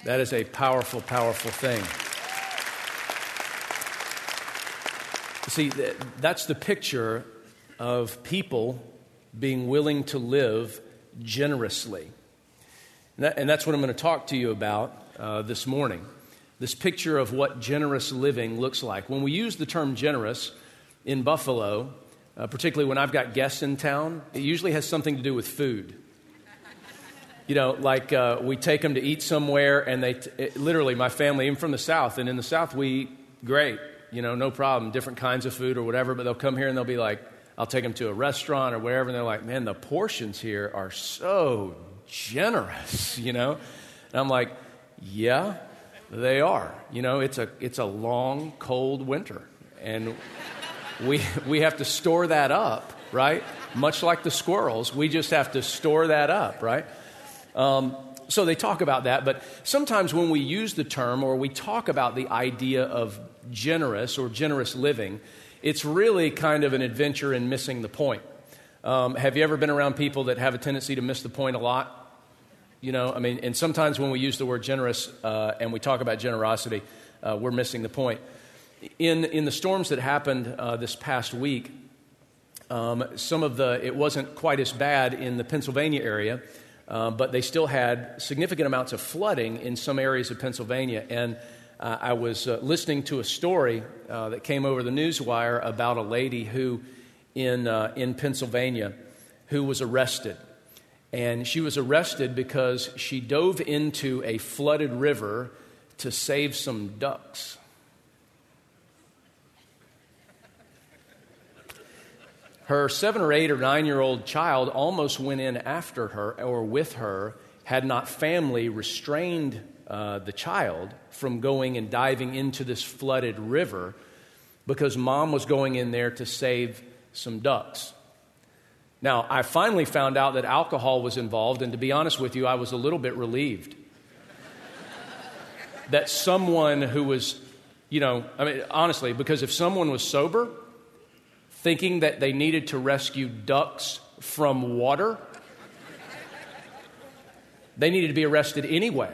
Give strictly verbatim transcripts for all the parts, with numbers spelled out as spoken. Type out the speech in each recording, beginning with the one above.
That is a powerful, powerful thing. See, that's the picture of people being willing to live generously. And, that, and that's what I'm going to talk to you about uh, this morning. This picture of what generous living looks like. When we use the term generous in Buffalo, uh, particularly when I've got guests in town, it usually has something to do with food. You know, like uh, we take them to eat somewhere, and they, t- it, literally, my family, even from the South, and in the South we eat great, you know, no problem, different kinds of food or whatever, but they'll come here and they'll be like, I'll take them to a restaurant or wherever, and they're like, man, the portions here are so generous, you know? And I'm like, yeah, they are. You know, it's a it's a long, cold winter, and we we have to store that up, right? Much like the squirrels, we just have to store that up, right? Um, so they talk about that, but sometimes when we use the term or we talk about the idea of generous or generous living, it's really kind of an adventure in missing the point. Um, have you ever been around people that have a tendency to miss the point a lot? You know, I mean, and sometimes when we use the word generous uh, and we talk about generosity, uh, we're missing the point. In in the storms that happened uh, this past week, um, some of the, it wasn't quite as bad in the Pennsylvania area, Uh, but they still had significant amounts of flooding in some areas of Pennsylvania. And uh, I was uh, listening to a story uh, that came over the newswire about a lady who, in uh, in Pennsylvania, who was arrested. And she was arrested because she dove into a flooded river to save some ducks. Her seven or eight or nine-year-old child almost went in after her or with her had not family restrained uh, the child from going and diving into this flooded river because mom was going in there to save some ducks. Now, I finally found out that alcohol was involved, and to be honest with you, I was a little bit relieved that someone who was, you know, I mean, honestly, because if someone was sober, thinking that they needed to rescue ducks from water, they needed to be arrested anyway.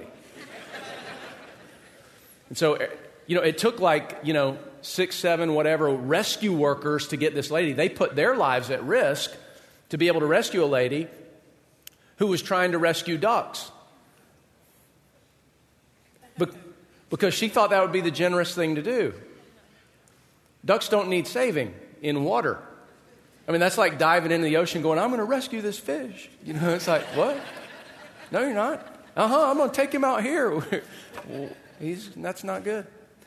And so, you know, it took like, you know, six, seven, whatever, rescue workers to get this lady. They put their lives at risk to be able to rescue a lady who was trying to rescue ducks. Be- because she thought that would be the generous thing to do. Ducks don't need saving in water. I mean, that's like diving into the ocean going, I'm going to rescue this fish. You know, it's like, what? No, you're not. Uh-huh, I'm going to take him out here. Well, he's, that's not good.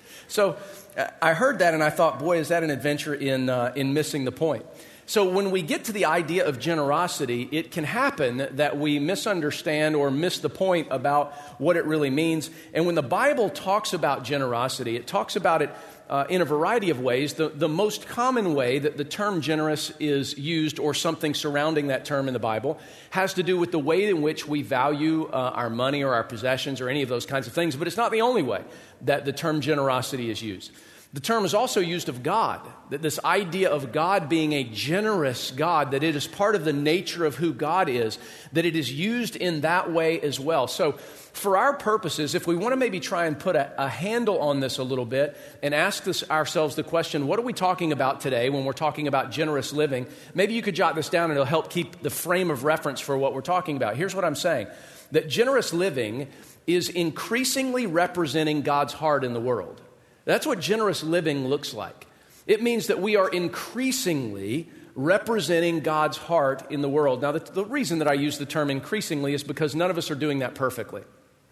So I heard that and I thought, boy, is that an adventure in uh, in missing the point. So when we get to the idea of generosity, it can happen that we misunderstand or miss the point about what it really means. And when the Bible talks about generosity, it talks about it uh, in a variety of ways. The, the most common way that the term generous is used, or something surrounding that term in the Bible, has to do with the way in which we value uh, our money or our possessions or any of those kinds of things. But it's not the only way that the term generosity is used. The term is also used of God, that this idea of God being a generous God, that it is part of the nature of who God is, that it is used in that way as well. So for our purposes, if we want to maybe try and put a, a handle on this a little bit and ask this, ourselves the question, what are we talking about today when we're talking about generous living? Maybe you could jot this down and it'll help keep the frame of reference for what we're talking about. Here's what I'm saying, that generous living is increasingly representing God's heart in the world. That's what generous living looks like. It means that we are increasingly representing God's heart in the world. Now, the, the reason that I use the term increasingly is because none of us are doing that perfectly.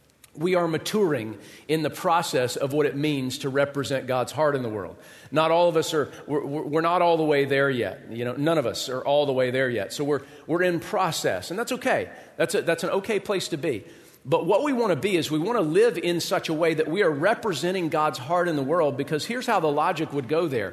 We are maturing in the process of what it means to represent God's heart in the world. Not all of us are, we're, we're not all the way there yet. You know, none of us are all the way there yet. So we're we're in process, and that's okay. That's a, that's an okay place to be. But what we want to be is we want to live in such a way that we are representing God's heart in the world, because here's how the logic would go there.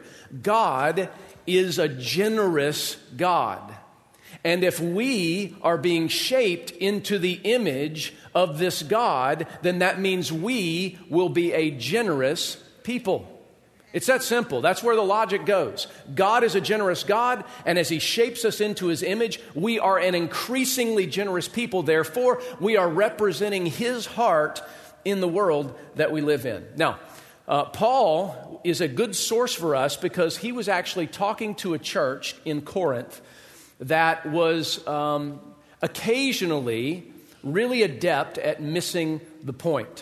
God is a generous God. And if we are being shaped into the image of this God, then that means we will be a generous people. It's that simple. That's where the logic goes. God is a generous God, and as He shapes us into His image, we are an increasingly generous people. Therefore, we are representing His heart in the world that we live in. Now, uh, Paul is a good source for us because he was actually talking to a church in Corinth that was um, occasionally really adept at missing the point.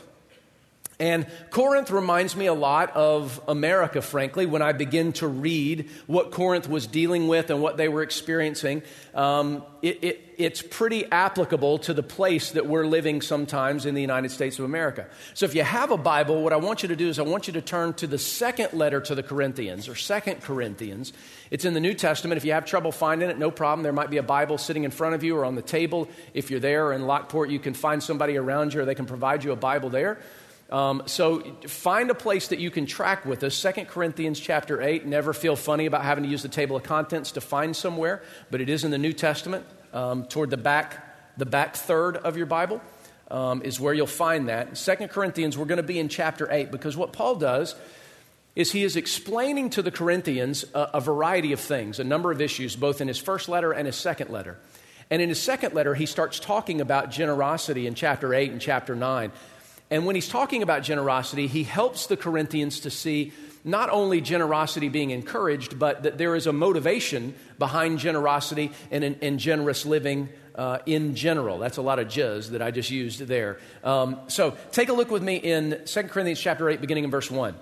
And Corinth reminds me a lot of America, frankly, when I begin to read what Corinth was dealing with and what they were experiencing. Um, it, it, it's pretty applicable to the place that we're living sometimes in the United States of America. So if you have a Bible, what I want you to do is I want you to turn to the second letter to the Corinthians, or Second Corinthians. It's in the New Testament. If you have trouble finding it, no problem. There might be a Bible sitting in front of you or on the table. If you're there in Lockport, you can find somebody around you or they can provide you a Bible there. Um, so find a place that you can track with us. Second Corinthians chapter eight. Never feel funny about having to use the table of contents to find somewhere, but it is in the New Testament. Um, toward the back, the back third of your Bible um, is where you'll find that. Second Corinthians, we're going to be in chapter eight, because what Paul does is he is explaining to the Corinthians a, a variety of things, a number of issues, both in his first letter and his second letter. And in his second letter, he starts talking about generosity in chapter eight and chapter nine. And when he's talking about generosity, he helps the Corinthians to see not only generosity being encouraged, but that there is a motivation behind generosity and, and, and generous living uh, in general. That's a lot of jizz that I just used there. Um, so take a look with me in Second Corinthians chapter eight, beginning in verse one.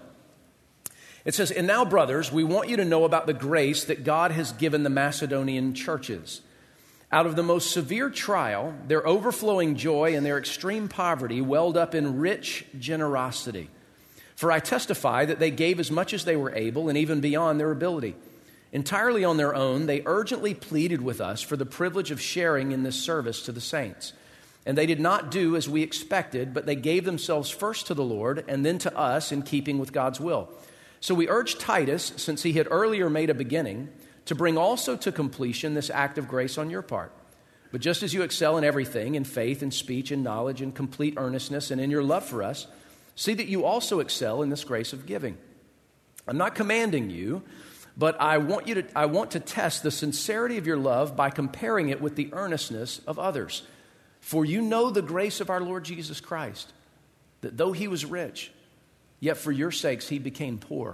It says, "And now, brothers, we want you to know about the grace that God has given the Macedonian churches. Out of the most severe trial, their overflowing joy and their extreme poverty welled up in rich generosity. For I testify that they gave as much as they were able and even beyond their ability. Entirely on their own, they urgently pleaded with us for the privilege of sharing in this service to the saints. And they did not do as we expected, but they gave themselves first to the Lord and then to us in keeping with God's will. So we urged Titus, since he had earlier made a beginning, to bring also to completion this act of grace on your part. But just as you excel in everything, in faith, in speech, in knowledge, in complete earnestness, and in your love for us, see that you also excel in this grace of giving. I'm not commanding you, but I want you to I want to test the sincerity of your love by comparing it with the earnestness of others. For you know the grace of our Lord Jesus Christ, that though he was rich, yet for your sakes he became poor,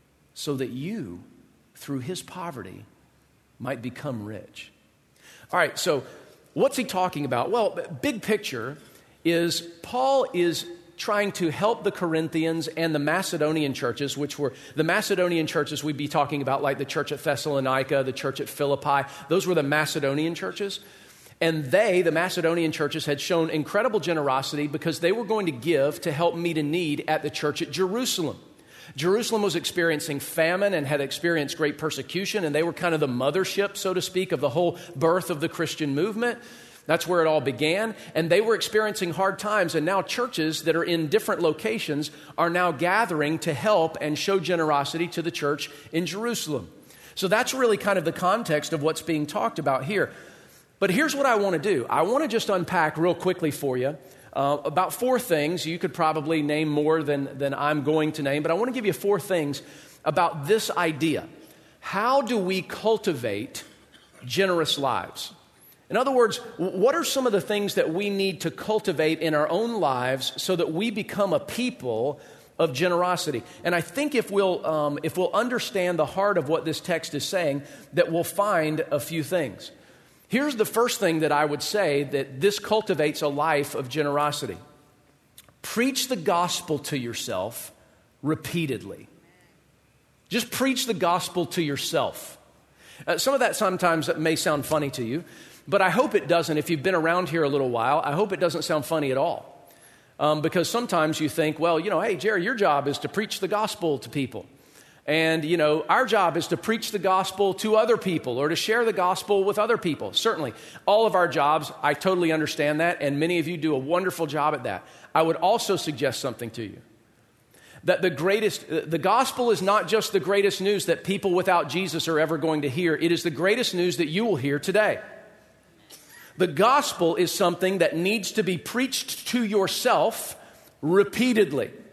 so that you, through his poverty, might become rich." All right, so what's he talking about? Well, big picture is Paul is trying to help the Corinthians and the Macedonian churches, which were the Macedonian churches we'd be talking about, like the church at Thessalonica, the church at Philippi. Those were the Macedonian churches. And they, the Macedonian churches, had shown incredible generosity because they were going to give to help meet a need at the church at Jerusalem. Jerusalem was experiencing famine and had experienced great persecution, and they were kind of the mothership, so to speak, of the whole birth of the Christian movement. That's where it all began, and they were experiencing hard times, and now churches that are in different locations are now gathering to help and show generosity to the church in Jerusalem. So that's really kind of the context of what's being talked about here. But here's what I want to do. I want to just unpack real quickly for you Uh, about four things. You could probably name more than, than I'm going to name, but I want to give you four things about this idea. How do we cultivate generous lives? In other words, what are some of the things that we need to cultivate in our own lives so that we become a people of generosity? And I think if we'll, um, if we'll understand the heart of what this text is saying, that we'll find a few things. Here's the first thing that I would say that this cultivates a life of generosity. Preach the gospel to yourself repeatedly. Just preach the gospel to yourself. Uh, some of that sometimes may sound funny to you, but I hope it doesn't. If you've been around here a little while, I hope it doesn't sound funny at all. Um, because sometimes you think, well, you know, hey, Jerry, your job is to preach the gospel to people. And, you know, our job is to preach the gospel to other people or to share the gospel with other people. Certainly, all of our jobs, I totally understand that, and many of you do a wonderful job at that. I would also suggest something to you. That the greatest, the gospel is not just the greatest news that people without Jesus are ever going to hear. It is the greatest news that you will hear today. The gospel is something that needs to be preached to yourself repeatedly.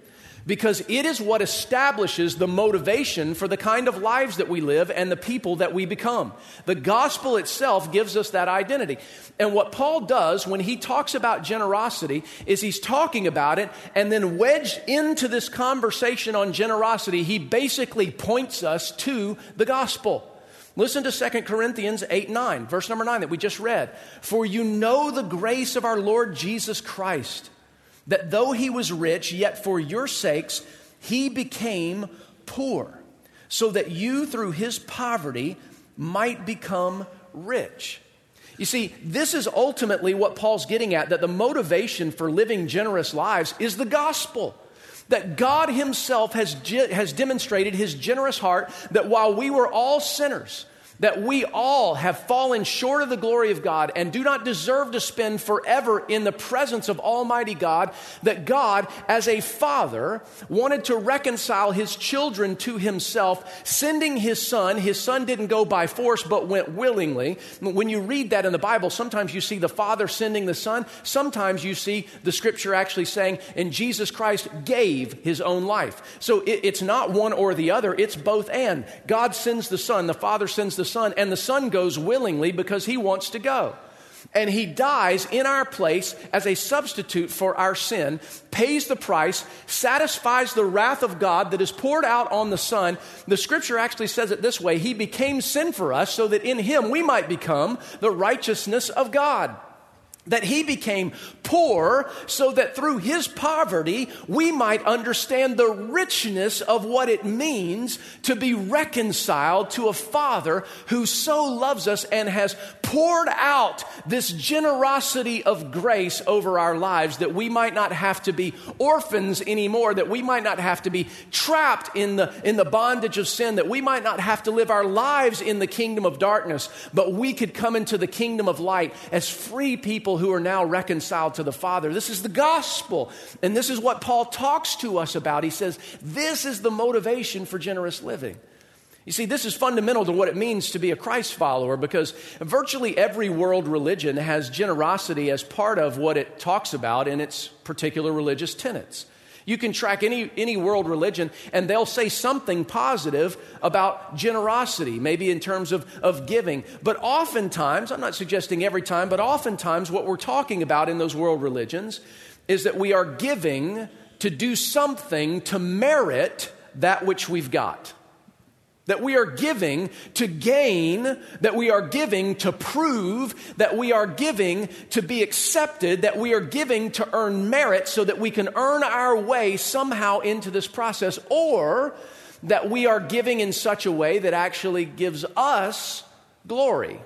because it is what establishes the motivation for the kind of lives that we live and the people that we become. The gospel itself gives us that identity. And what Paul does when he talks about generosity is he's talking about it, and then wedged into this conversation on generosity, he basically points us to the gospel. Listen to Second Corinthians eight nine, verse number nine that we just read. For you know the grace of our Lord Jesus Christ, that though he was rich, yet for your sakes he became poor, so that you through his poverty might become rich. You see, this is ultimately what Paul's getting at, that the motivation for living generous lives is the gospel. That God himself has, has demonstrated his generous heart, that while we were all sinners, that we all have fallen short of the glory of God and do not deserve to spend forever in the presence of Almighty God, that God, as a father, wanted to reconcile his children to himself, sending his son. His son didn't go by force, but went willingly. When you read that in the Bible, sometimes you see the father sending the son. Sometimes you see the scripture actually saying, and Jesus Christ gave his own life. So it, it's not one or the other, it's both and. God sends the son, the father sends the son, and the son goes willingly because he wants to go. And he dies in our place as a substitute for our sin, pays the price, satisfies the wrath of God that is poured out on the Son. The scripture actually says it this way: he became sin for us so that in him we might become the righteousness of God. That he became poor so that through his poverty we might understand the richness of what it means to be reconciled to a Father who so loves us and has poured out this generosity of grace over our lives, that we might not have to be orphans anymore, that we might not have to be trapped in the, in the bondage of sin, that we might not have to live our lives in the kingdom of darkness, but we could come into the kingdom of light as free people who are now reconciled to the Father. This is the gospel. And this is what Paul talks to us about. He says, this is the motivation for generous living. You see, this is fundamental to what it means to be a Christ follower, because virtually every world religion has generosity as part of what it talks about in its particular religious tenets. You can track any, any world religion, and they'll say something positive about generosity, maybe in terms of, of giving. But oftentimes, I'm not suggesting every time, but oftentimes what we're talking about in those world religions is that we are giving to do something to merit that which we've got. That we are giving to gain, that we are giving to prove, that we are giving to be accepted, that we are giving to earn merit so that we can earn our way somehow into this process, or that we are giving in such a way that actually gives us glory.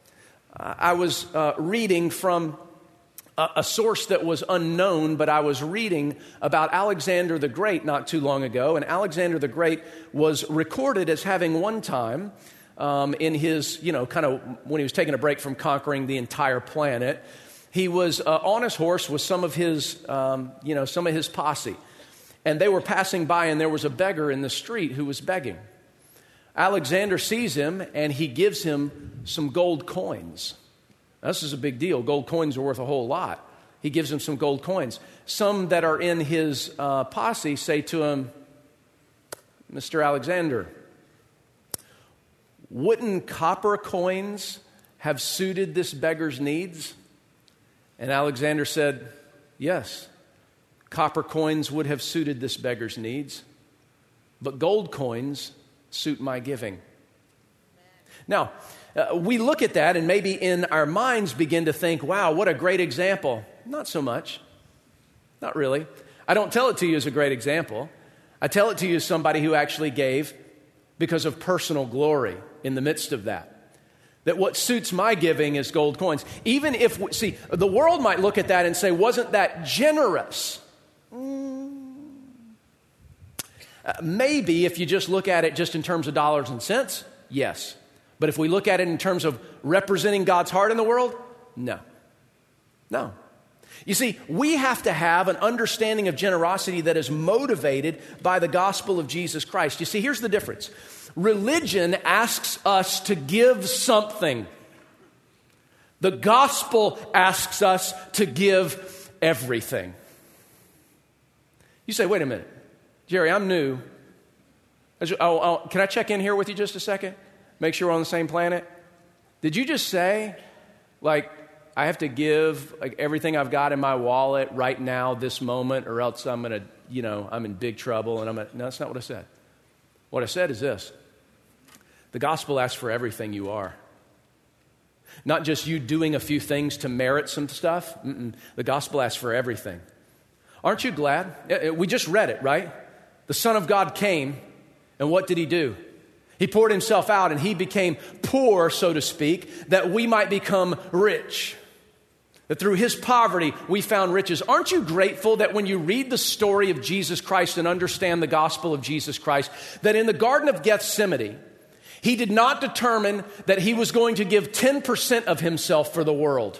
Uh, I was uh, reading from a, a source that was unknown, but I was reading about Alexander the Great not too long ago, and Alexander the Great was recorded as having one time um, in his, you know, kind of when he was taking a break from conquering the entire planet, he was uh, on his horse with some of his, um, you know, some of his posse, and they were passing by, and there was a beggar in the street who was begging. Alexander sees him, and he gives him some gold coins. Now, this is a big deal. Gold coins are worth a whole lot. He gives him some gold coins. Some that are in his uh, posse say to him, Mister Alexander, wouldn't copper coins have suited this beggar's needs? And Alexander said, yes, copper coins would have suited this beggar's needs, but gold coins suit my giving. Now, uh, we look at that and maybe in our minds begin to think, wow, what a great example. Not so much. Not really. I don't tell it to you as a great example. I tell it to you as somebody who actually gave because of personal glory in the midst of that. That what suits my giving is gold coins. Even if, see, the world might look at that and say, wasn't that generous? Mm. Uh, maybe if you just look at it just in terms of dollars and cents, yes. But if we look at it in terms of representing God's heart in the world, no. No. You see, we have to have an understanding of generosity that is motivated by the gospel of Jesus Christ. You see, here's the difference. Religion asks us to give something. The gospel asks us to give everything. You say, wait a minute. Jerry, I'm new. Oh, oh, can I check in here with you just a second? Make sure we're on the same planet? Did you just say, like, I have to give like everything I've got in my wallet right now, this moment, or else I'm going to, you know, I'm in big trouble. And I'm gonna, no, that's not what I said. What I said is this. The gospel asks for everything you are. Not just you doing a few things to merit some stuff. Mm-mm. The gospel asks for everything. Aren't you glad? We just read it, right? The Son of God came, and what did he do? He poured himself out, and he became poor, so to speak, that we might become rich. That through his poverty, we found riches. Aren't you grateful that when you read the story of Jesus Christ and understand the gospel of Jesus Christ, that in the Garden of Gethsemane, he did not determine that he was going to give ten percent of himself for the world.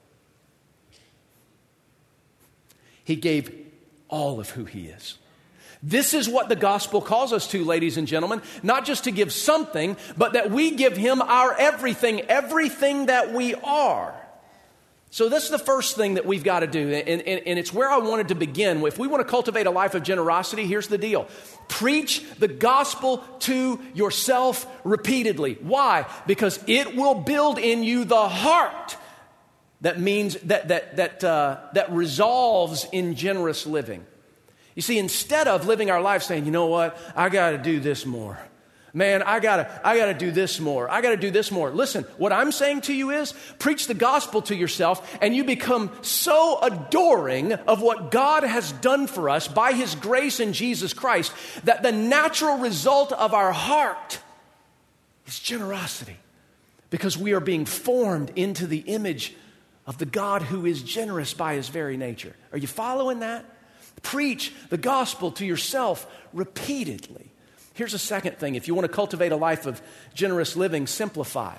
He gave all of who he is. This is what the gospel calls us to, ladies and gentlemen, not just to give something, but that we give him our everything, everything that we are. So this is the first thing that we've got to do, and, and, and it's where I wanted to begin. If we want to cultivate a life of generosity, here's the deal. Preach the gospel to yourself repeatedly. Why? Because it will build in you the heart that means that that that uh, that resolves in generous living. You see, instead of living our life saying, you know what, I got to do this more. Man, I gotta, I gotta do this more. I gotta do this more. Listen, what I'm saying to you is, preach the gospel to yourself, and you become so adoring of what God has done for us by his grace in Jesus Christ, that the natural result of our heart is generosity. Because we are being formed into the image of the God who is generous by his very nature. Are you following that? Preach the gospel to yourself repeatedly. Here's a second thing. If you want to cultivate a life of generous living, simplify.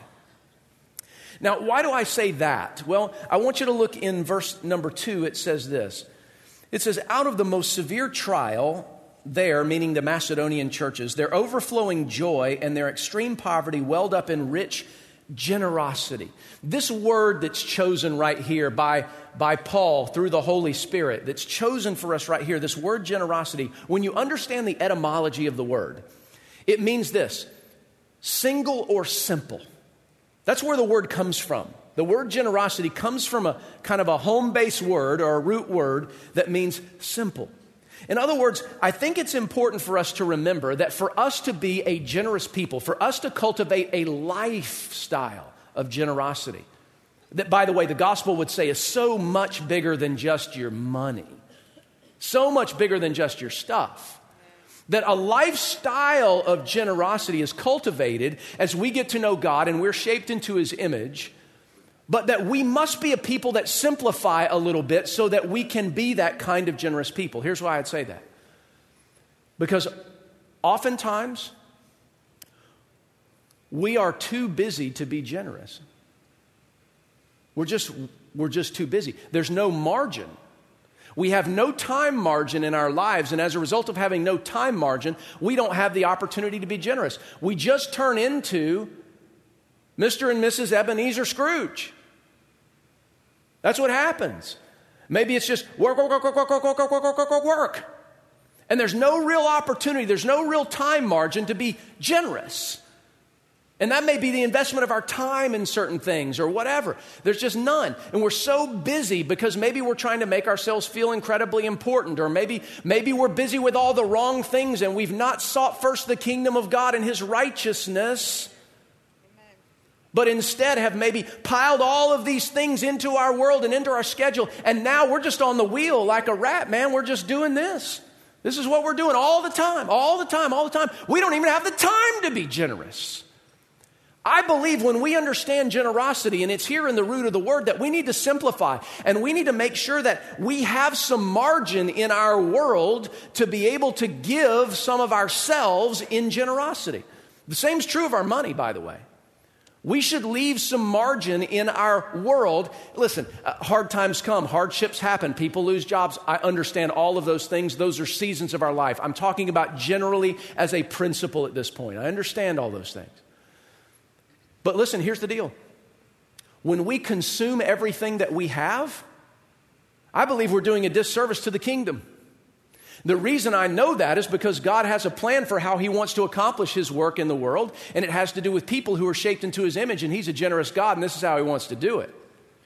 Now, why do I say that? Well, I want you to look in verse number two. It says this. It says, out of the most severe trial there, meaning the Macedonian churches, their overflowing joy and their extreme poverty welled up in rich generosity. This word that's chosen right here by, by Paul through the Holy Spirit, that's chosen for us right here, this word generosity, when you understand the etymology of the word, it means this, single or simple. That's where the word comes from. The word generosity comes from a kind of a home-based word or a root word that means simple. In other words, I think it's important for us to remember that for us to be a generous people, for us to cultivate a lifestyle of generosity, that, by the way, the gospel would say is so much bigger than just your money, so much bigger than just your stuff, that a lifestyle of generosity is cultivated as we get to know God and we're shaped into his image, but that we must be a people that simplify a little bit so that we can be that kind of generous people. Here's why I'd say that. Because oftentimes, we are too busy to be generous. We're just, we're just too busy. There's no margin. We have no time margin in our lives, and as a result of having no time margin, we don't have the opportunity to be generous. We just turn into Mister and Missus Ebenezer Scrooge. That's what happens. Maybe it's just work, work, work, work, work, work, work, work, work, work, work. And there's no real opportunity, there's no real time margin to be generous. And that may be the investment of our time in certain things or whatever. There's just none. And we're so busy because maybe we're trying to make ourselves feel incredibly important, or maybe, maybe we're busy with all the wrong things and we've not sought first the kingdom of God and his righteousness, but instead have maybe piled all of these things into our world and into our schedule, and now we're just on the wheel like a rat, man. We're just doing this. This is what we're doing all the time, all the time, all the time. We don't even have the time to be generous. I believe when we understand generosity, and it's here in the root of the word, that we need to simplify, and we need to make sure that we have some margin in our world to be able to give some of ourselves in generosity. The same is true of our money, by the way. We should leave some margin in our world. Listen, uh, hard times come, hardships happen, people lose jobs. I understand all of those things. Those are seasons of our life. I'm talking about generally as a principle at this point. I understand all those things. But listen, here's the deal. When we consume everything that we have, I believe we're doing a disservice to the kingdom. The reason I know that is because God has a plan for how he wants to accomplish his work in the world, and it has to do with people who are shaped into his image, and he's a generous God, and this is how he wants to do it.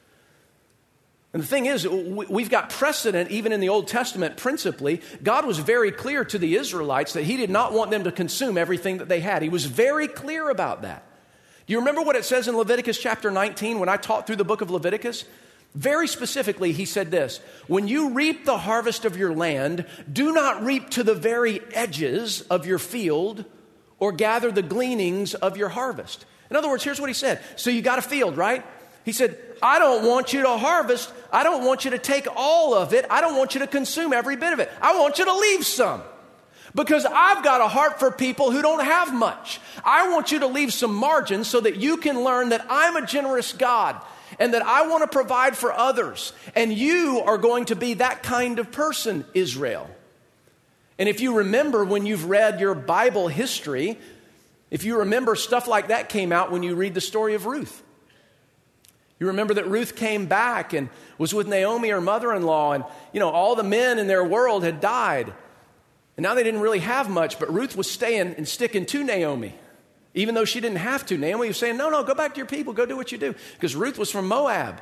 And the thing is, we've got precedent even in the Old Testament principally. God was very clear to the Israelites that he did not want them to consume everything that they had. He was very clear about that. Do you remember what it says in Leviticus chapter nineteen when I taught through the book of Leviticus? Very specifically, he said this: when you reap the harvest of your land, do not reap to the very edges of your field or gather the gleanings of your harvest. In other words, here's what he said. So you got a field, right? He said, I don't want you to harvest. I don't want you to take all of it. I don't want you to consume every bit of it. I want you to leave some. Because I've got a heart for people who don't have much. I want you to leave some margin so that you can learn that I'm a generous God and that I want to provide for others. And you are going to be that kind of person, Israel. And if you remember when you've read your Bible history, if you remember, stuff like that came out when you read the story of Ruth. You remember that Ruth came back and was with Naomi, her mother-in-law, and, you know, all the men in their world had died. And now they didn't really have much, but Ruth was staying and sticking to Naomi, even though she didn't have to. Naomi was saying, no, no, go back to your people, go do what you do. Because Ruth was from Moab.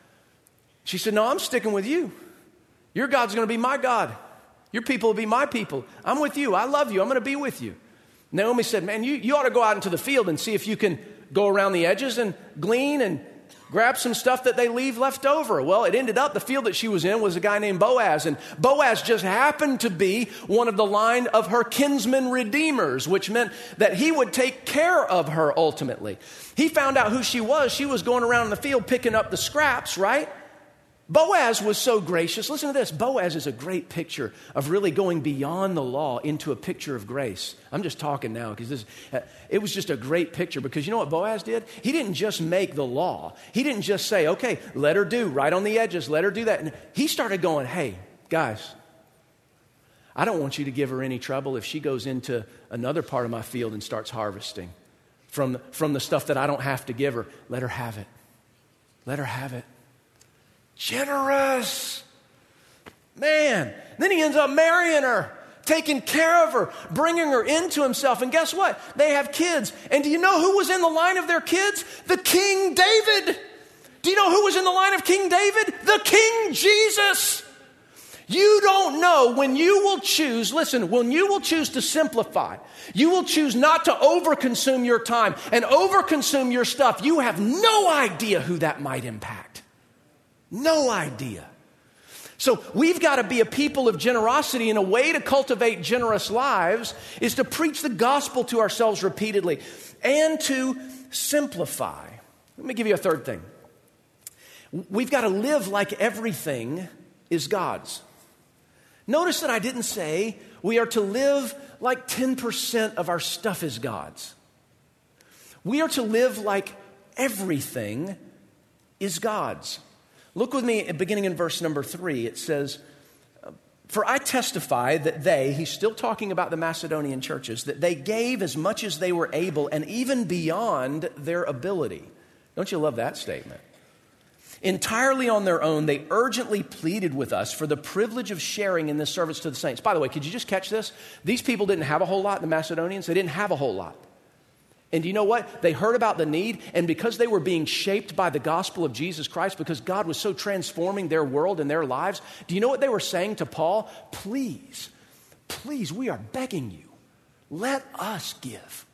She said, no, I'm sticking with you. Your God's going to be my God. Your people will be my people. I'm with you. I love you. I'm going to be with you. Naomi said, man, you, you ought to go out into the field and see if you can go around the edges and glean and grab some stuff that they leave left over. Well, it ended up the field that she was in was a guy named Boaz. And Boaz just happened to be one of the line of her kinsman redeemers, which meant that he would take care of her ultimately. He found out who she was. She was going around in the field picking up the scraps, right? Boaz was so gracious. Listen to this. Boaz is a great picture of really going beyond the law into a picture of grace. I'm just talking now because this, uh, it was just a great picture because you know what Boaz did? He didn't just make the law. He didn't just say, okay, let her do right on the edges. Let her do that. And he started going, hey, guys, I don't want you to give her any trouble if she goes into another part of my field and starts harvesting from, from the stuff that I don't have to give her. Let her have it. Let her have it. Generous. Man. Then he ends up marrying her, taking care of her, bringing her into himself. And guess what? They have kids. And do you know who was in the line of their kids? The King David. Do you know who was in the line of King David? The King Jesus. You don't know when you will choose, listen, when you will choose to simplify, you will choose not to overconsume your time and overconsume your stuff. You have no idea who that might impact. No idea. So we've got to be a people of generosity, and a way to cultivate generous lives is to preach the gospel to ourselves repeatedly and to simplify. Let me give you a third thing. We've got to live like everything is God's. Notice that I didn't say we are to live like ten percent of our stuff is God's. We are to live like everything is God's. Look with me beginning in verse number three. It says, for I testify that they, he's still talking about the Macedonian churches, that they gave as much as they were able and even beyond their ability. Don't you love that statement? Entirely on their own, they urgently pleaded with us for the privilege of sharing in this service to the saints. By the way, could you just catch this? These people didn't have a whole lot, the Macedonians. They didn't have a whole lot. And do you know what? They heard about the need, and because they were being shaped by the gospel of Jesus Christ, because God was so transforming their world and their lives, do you know what they were saying to Paul? Please, please, we are begging you, let us give.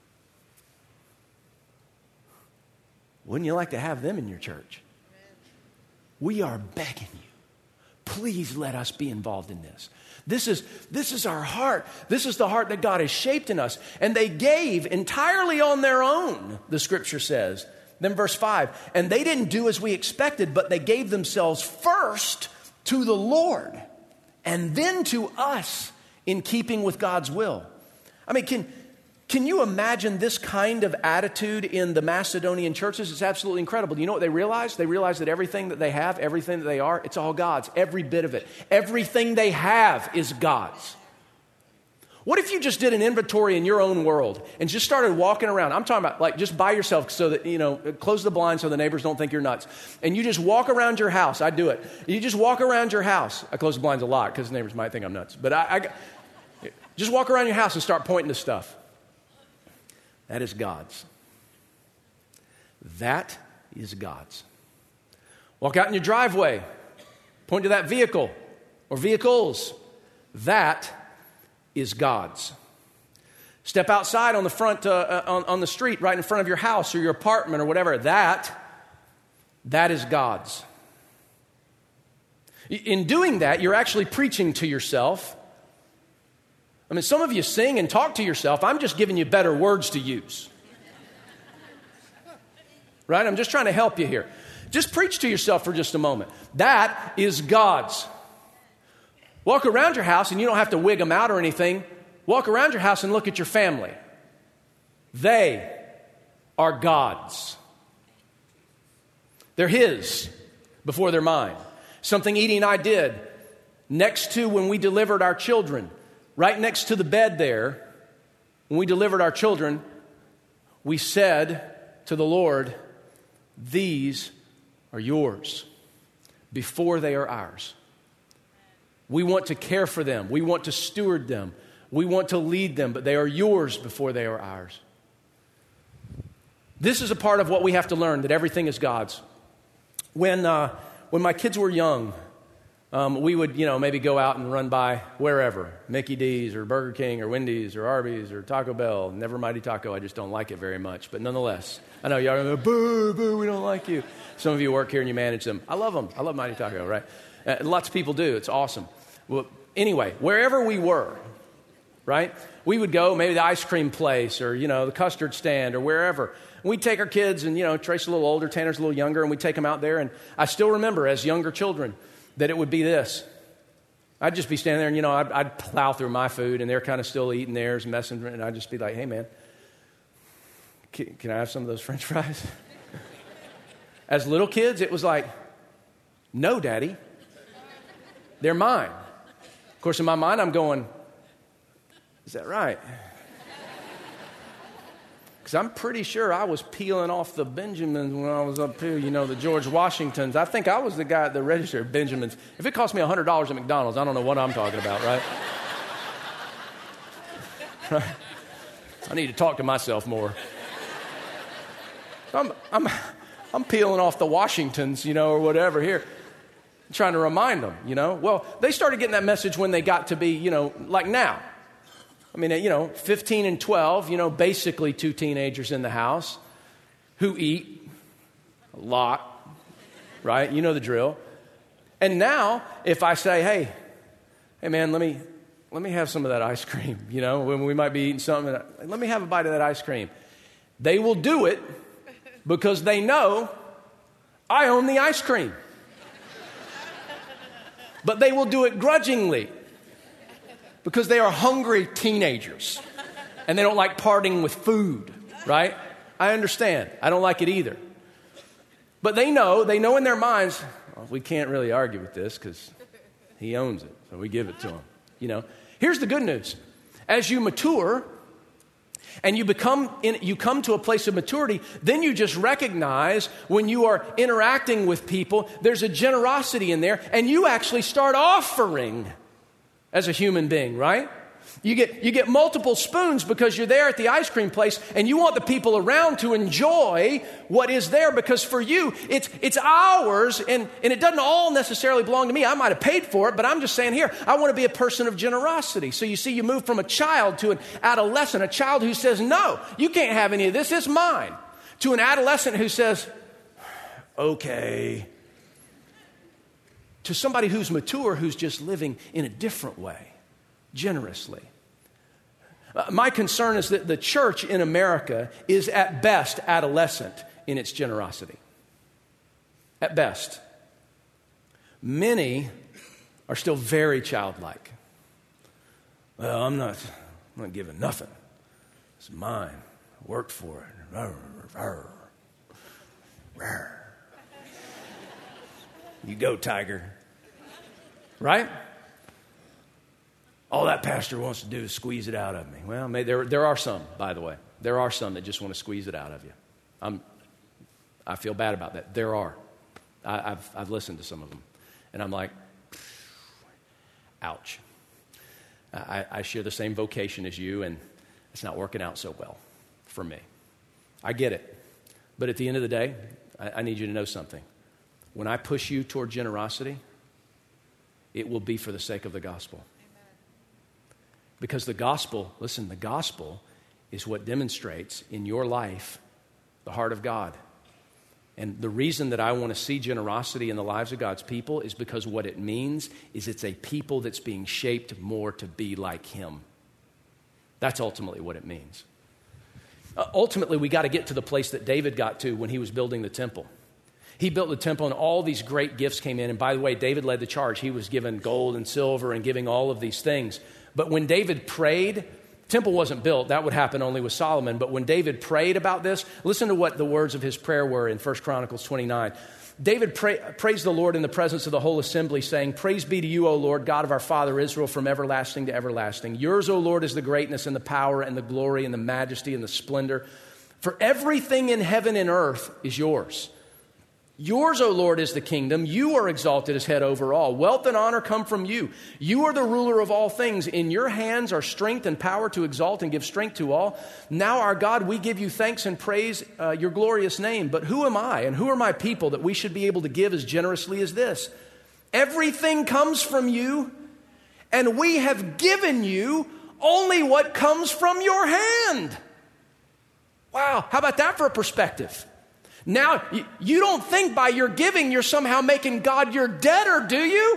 Wouldn't you like to have them in your church? We are begging you. Please let us be involved in this. This is, this is our heart. This is the heart that God has shaped in us. And they gave entirely on their own, the scripture says. Then verse five, and they didn't do as we expected, but they gave themselves first to the Lord and then to us in keeping with God's will. I mean, can, can you imagine this kind of attitude in the Macedonian churches? It's absolutely incredible. Do you know what they realized? They realized that everything that they have, everything that they are, it's all God's. Every bit of it. Everything they have is God's. What if you just did an inventory in your own world and just started walking around? I'm talking about like just by yourself so that, you know, close the blinds so the neighbors don't think you're nuts. And you just walk around your house. I do it. You just walk around your house. I close the blinds a lot because the neighbors might think I'm nuts. But I, I just walk around your house and start pointing to stuff. That is God's. That is God's. Walk out in your driveway. Point to that vehicle or vehicles. That is God's. Step outside on the front, uh, on, on the street, right in front of your house or your apartment or whatever. That, that is God's. In doing that, you're actually preaching to yourself. I mean, some of you sing and talk to yourself. I'm just giving you better words to use. Right? I'm just trying to help you here. Just preach to yourself for just a moment. That is God's. Walk around your house and you don't have to wig them out or anything. Walk around your house and look at your family. They are God's. They're His before they're mine. Something Edie and I did next to when we delivered our children, right next to the bed there, when we delivered our children, we said to the Lord, these are yours before they are ours. We want to care for them. We want to steward them. We want to lead them, but they are yours before they are ours. This is a part of what we have to learn, that everything is God's. When uh, when my kids were young, um, we would, you know, maybe go out and run by wherever, Mickey D's or Burger King or Wendy's or Arby's or Taco Bell. Never Mighty Taco, I just don't like it very much. But nonetheless, I know y'all are going to go, boo, boo, we don't like you. Some of you work here and you manage them. I love them. I love Mighty Taco, right? Uh, lots of people do. It's awesome. Well, anyway, wherever we were, right, we would go, maybe the ice cream place or, you know, the custard stand or wherever. And we'd take our kids and, you know, Tracy's a little older, Tanner's a little younger, and we'd take them out there. And I still remember as younger children that it would be this. I'd just be standing there and, you know, I'd, I'd plow through my food and they're kind of still eating theirs, messing, and I'd just be like, hey, man, can, can I have some of those French fries? As little kids, it was like, no, Daddy, they're mine. Of course, in my mind, I'm going, is that right? Because I'm pretty sure I was peeling off the Benjamins when I was up here, you know, the George Washingtons. I think I was the guy at the register of Benjamins. If it cost me one hundred dollars at McDonald's, I don't know what I'm talking about, right? I need to talk to myself more. I'm, I'm, I'm peeling off the Washingtons, you know, or whatever here. Trying to remind them, you know. Well, they started getting that message when they got to be, you know, like now. I mean, you know, fifteen and twelve, you know, basically two teenagers in the house who eat a lot, right? You know the drill. And now, if I say, hey, hey, man, let me let me have some of that ice cream, you know, when we might be eating something, let me have a bite of that ice cream. They will do it because they know I own the ice cream. But they will do it grudgingly because they are hungry teenagers and they don't like parting with food, right? I understand. I don't like it either. But they know, they know in their minds, well, we can't really argue with this because he owns it, so we give it to him. You know, here's the good news. As you mature and you become in, you come to a place of maturity, then you just recognize when you are interacting with people, there's a generosity in there, and you actually start offering as a human being, right? You get you get multiple spoons because you're there at the ice cream place and you want the people around to enjoy what is there because for you, it's it's ours and, and it doesn't all necessarily belong to me. I might have paid for it, but I'm just saying here, I want to be a person of generosity. So you see, you move from a child to an adolescent, a child who says, no, you can't have any of this, it's mine, to an adolescent who says, okay, to somebody who's mature, who's just living in a different way, generously. Uh, my concern is that the church in America is at best adolescent in its generosity. At best. Many are still very childlike. Well, I'm not, I'm not giving nothing. It's mine. I worked for it. Rawr, rawr, rawr. You go, tiger. Right? All that pastor wants to do is squeeze it out of me. Well, may, there, there are some, by the way. There are some that just want to squeeze it out of you. I'm, I feel bad about that. There are. I, I've, I've listened to some of them. And I'm like, ouch. I, I share the same vocation as you, and it's not working out so well for me. I get it. But at the end of the day, I, I need you to know something. When I push you toward generosity, it will be for the sake of the gospel. Amen. Because the gospel, listen, the gospel is what demonstrates in your life the heart of God. And the reason that I want to see generosity in the lives of God's people is because what it means is it's a people that's being shaped more to be like Him. That's ultimately what it means. Uh, ultimately, we got to get to the place that David got to when he was building the temple. He built the temple and all these great gifts came in. And by the way, David led the charge. He was given gold and silver and giving all of these things. But when David prayed, temple wasn't built. That would happen only with Solomon. But when David prayed about this, listen to what the words of his prayer were in First Chronicles twenty-nine. David pray, praised the Lord in the presence of the whole assembly, saying, "Praise be to you, O Lord, God of our father Israel, from everlasting to everlasting. Yours, O Lord, is the greatness and the power and the glory and the majesty and the splendor. For everything in heaven and earth is yours. Yours, O Lord, is the kingdom. You are exalted as head over all. Wealth and honor come from you. You are the ruler of all things. In your hands are strength and power to exalt and give strength to all. Now, our God, we give you thanks and praise uh, your glorious name. But who am I and who are my people that we should be able to give as generously as this? Everything comes from you, and we have given you only what comes from your hand." Wow, how about that for a perspective? Now, you don't think by your giving you're somehow making God your debtor, do you?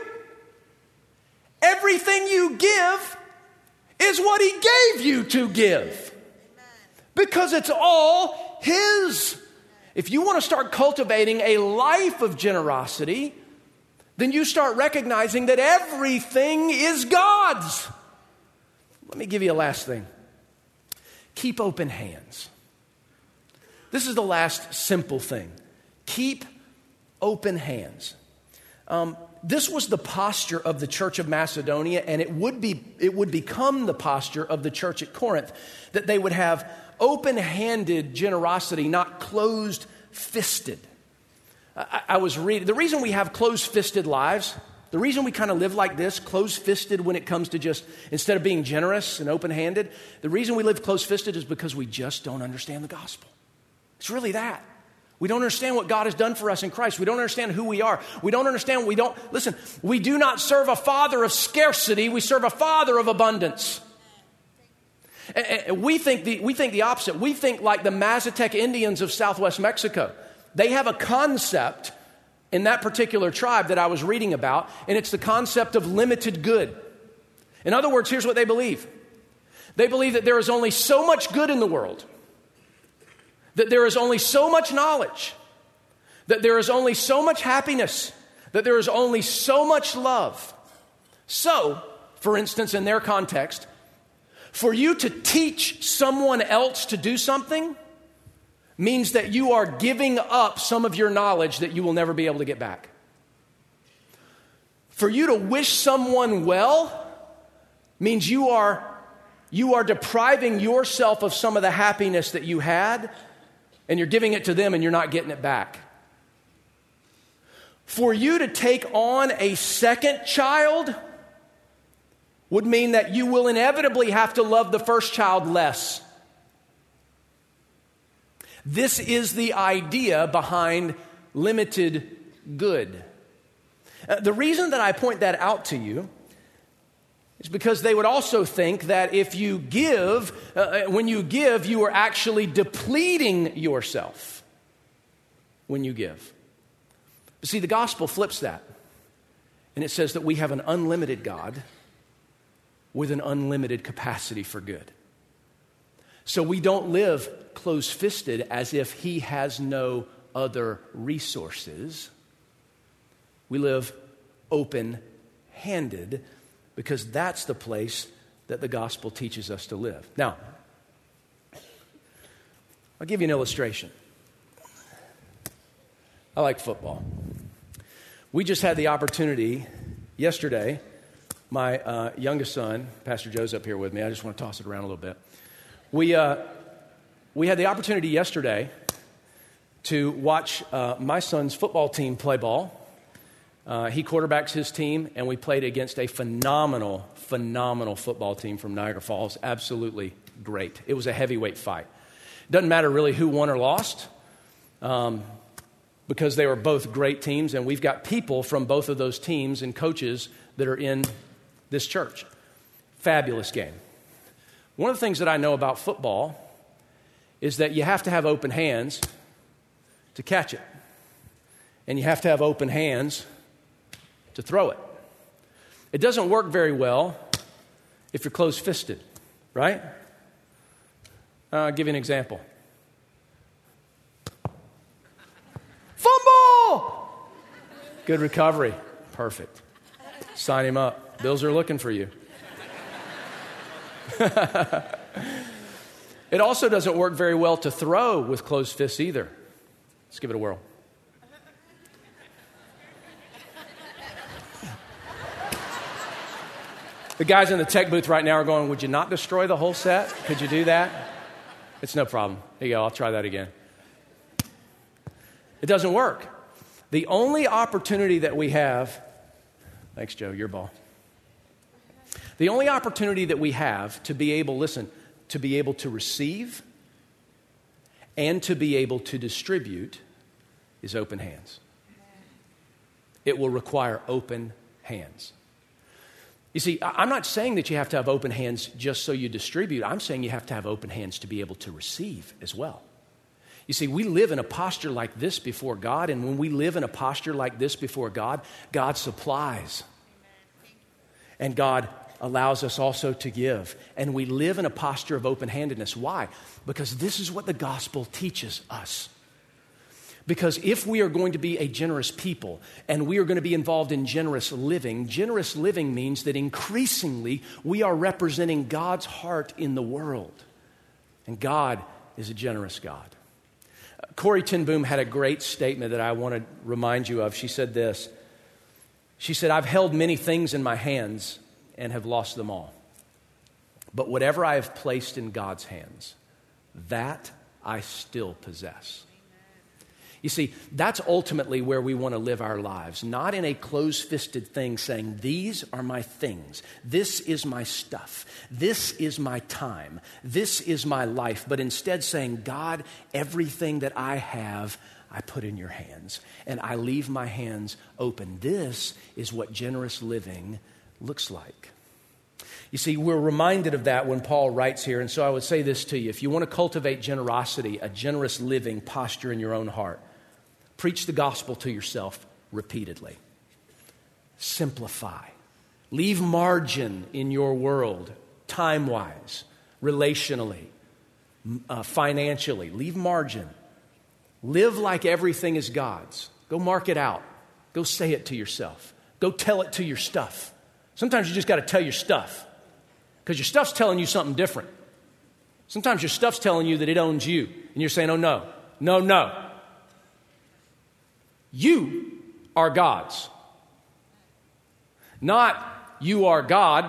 Everything you give is what He gave you to give. Because it's all His. If you want to start cultivating a life of generosity, then you start recognizing that everything is God's. Let me give you a last thing. Keep open hands. This is the last simple thing. Keep open hands. Um, this was the posture of the church of Macedonia, and it would be it would become the posture of the church at Corinth, that they would have open-handed generosity, not closed-fisted. I, I was reading, the reason we have closed-fisted lives, the reason we kind of live like this, closed-fisted when it comes to just, instead of being generous and open-handed, the reason we live closed-fisted is because we just don't understand the gospel. It's really that. We don't understand what God has done for us in Christ. We don't understand who we are. We don't understand, we don't, listen, we do not serve a father of scarcity. We serve a father of abundance. And we think the, we think the opposite. We think like the Mazatec Indians of Southwest Mexico. They have a concept in that particular tribe that I was reading about, and it's the concept of limited good. In other words, here's what they believe. They believe that there is only so much good in the world, that there is only so much knowledge, that there is only so much happiness, that there is only so much love. So, for instance, in their context, for you to teach someone else to do something means that you are giving up some of your knowledge that you will never be able to get back. For you to wish someone well means you are, you are depriving yourself of some of the happiness that you had, and you're giving it to them and you're not getting it back. For you to take on a second child would mean that you will inevitably have to love the first child less. This is the idea behind limited good. Uh, the reason that I point that out to you is because they would also think that if you give, uh, when you give, you are actually depleting yourself when you give. But see, the gospel flips that. And it says that we have an unlimited God with an unlimited capacity for good. So we don't live close-fisted as if He has no other resources. We live open-handed, because that's the place that the gospel teaches us to live. Now, I'll give you an illustration. I like football. We just had the opportunity yesterday my uh, youngest son, Pastor Joe's up here with me. I just want to toss it around a little bit. We, uh, we had the opportunity yesterday to watch uh, my son's football team play ball. Uh, he quarterbacks his team, and we played against a phenomenal, phenomenal football team from Niagara Falls. Absolutely great. It was a heavyweight fight. Doesn't matter really who won or lost, um, because they were both great teams, and we've got people from both of those teams and coaches that are in this church. Fabulous game. One of the things that I know about football is that you have to have open hands to catch it. And you have to have open hands to throw it. It doesn't work very well if you're closed-fisted, right? Uh, I'll give you an example. Fumble! Good recovery. Perfect. Sign him up. Bills are looking for you. It also doesn't work very well to throw with closed fists either. Let's give it a whirl. The guys in the tech booth right now are going, would you not destroy the whole set? Could you do that? It's no problem. Here you go. I'll try that again. It doesn't work. The only opportunity that we have, thanks, Joe, your ball. The only opportunity that we have to be able, listen, to be able to receive and to be able to distribute is open hands. It will require open hands. You see, I'm not saying that you have to have open hands just so you distribute. I'm saying you have to have open hands to be able to receive as well. You see, we live in a posture like this before God, and when we live in a posture like this before God, God supplies. And God allows us also to give. And we live in a posture of open-handedness. Why? Because this is what the gospel teaches us. Because if we are going to be a generous people and we are going to be involved in generous living, generous living means that increasingly we are representing God's heart in the world. And God is a generous God. Uh, Corrie ten Boom had a great statement that I want to remind you of. She said this. She said, I've held many things in my hands and have lost them all. But whatever I have placed in God's hands, that I still possess. You see, that's ultimately where we want to live our lives, not in a closed-fisted thing saying, these are my things, this is my stuff, this is my time, this is my life, but instead saying, God, everything that I have, I put in your hands, and I leave my hands open. This is what generous living looks like. You see, we're reminded of that when Paul writes here, and so I would say this to you. If you want to cultivate generosity, a generous living posture in your own heart, preach the gospel to yourself repeatedly. Simplify. Leave margin in your world, time-wise, relationally, uh, financially. Leave margin. Live like everything is God's. Go mark it out. Go say it to yourself. Go tell it to your stuff. Sometimes you just got to tell your stuff because your stuff's telling you something different. Sometimes your stuff's telling you that it owns you, and you're saying, oh, no, no, no. You are God's. Not you are God,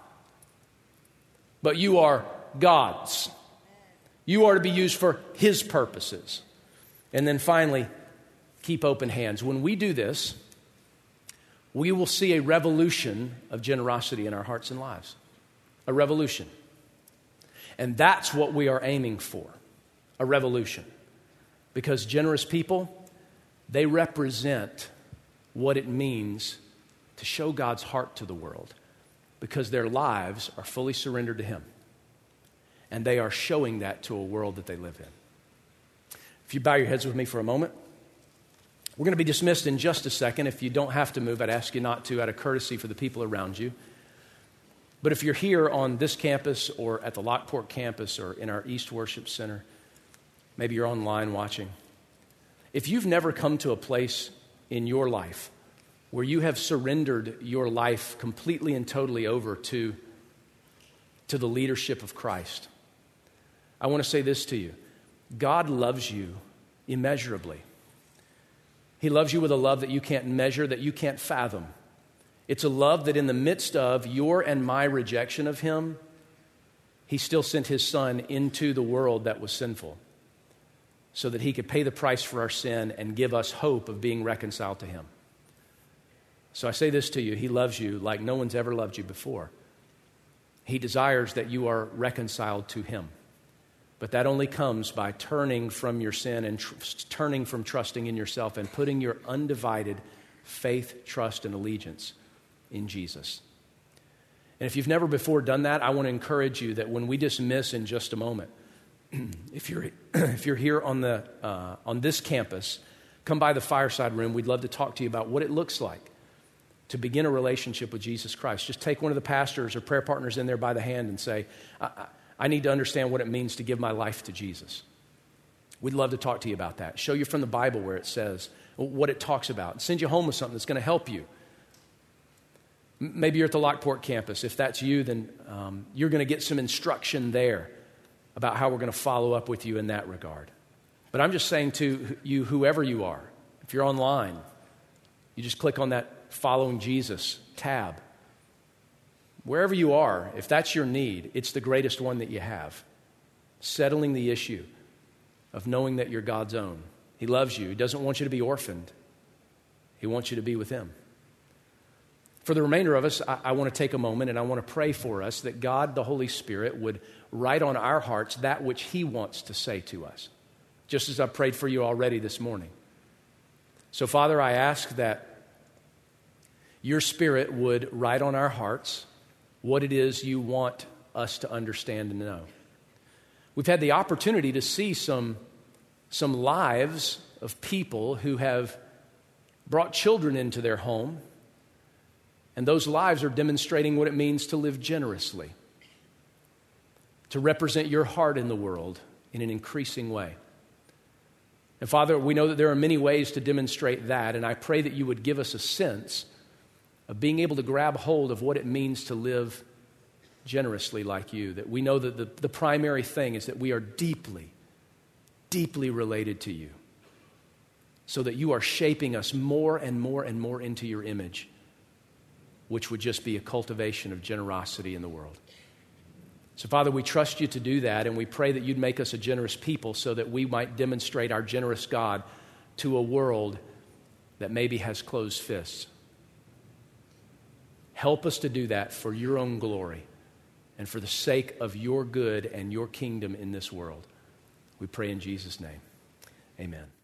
but you are God's. You are to be used for His purposes. And then finally, keep open hands. When we do this, we will see a revolution of generosity in our hearts and lives. A revolution. And that's what we are aiming for. A revolution. Because generous people, they represent what it means to show God's heart to the world. Because their lives are fully surrendered to Him. And they are showing that to a world that they live in. If you bow your heads with me for a moment. We're going to be dismissed in just a second. If you don't have to move, I'd ask you not to out of courtesy for the people around you. But if you're here on this campus or at the Lockport campus or in our East Worship Center, maybe you're online watching. If you've never come to a place in your life where you have surrendered your life completely and totally over to, to the leadership of Christ, I want to say this to you. God loves you immeasurably. He loves you with a love that you can't measure, that you can't fathom. It's a love that in the midst of your and my rejection of him, he still sent his son into the world that was sinful so that he could pay the price for our sin and give us hope of being reconciled to him. So I say this to you, he loves you like no one's ever loved you before. He desires that you are reconciled to him. But that only comes by turning from your sin and tr- turning from trusting in yourself and putting your undivided faith, trust, and allegiance in Jesus. And if you've never before done that, I want to encourage you that when we dismiss in just a moment, if you're if you're here on the uh, on this campus, come by the Fireside Room. We'd love to talk to you about what it looks like to begin a relationship with Jesus Christ. Just take one of the pastors or prayer partners in there by the hand and say, I, I, I need to understand what it means to give my life to Jesus. We'd love to talk to you about that. Show you from the Bible where it says what it talks about. Send you home with something that's going to help you. Maybe you're at the Lockport campus. If that's you, then um, you're going to get some instruction there about how we're going to follow up with you in that regard. But I'm just saying to you, whoever you are, if you're online, you just click on that Following Jesus tab. Wherever you are, if that's your need, it's the greatest one that you have. Settling the issue of knowing that you're God's own. He loves you. He doesn't want you to be orphaned. He wants you to be with him. For the remainder of us, I, I want to take a moment and I want to pray for us that God, the Holy Spirit, would write on our hearts that which he wants to say to us, just as I prayed for you already this morning. So, Father, I ask that your Spirit would write on our hearts what it is you want us to understand and know. We've had the opportunity to see some, some lives of people who have brought children into their home, and those lives are demonstrating what it means to live generously, to represent your heart in the world in an increasing way. And Father, we know that there are many ways to demonstrate that, and I pray that you would give us a sense of being able to grab hold of what it means to live generously like you, that we know that the, the primary thing is that we are deeply, deeply related to you, so that you are shaping us more and more and more into your image, which would just be a cultivation of generosity in the world. So, Father, we trust you to do that, and we pray that you'd make us a generous people so that we might demonstrate our generous God to a world that maybe has closed fists. Help us to do that for your own glory and for the sake of your good and your kingdom in this world. We pray in Jesus' name. Amen.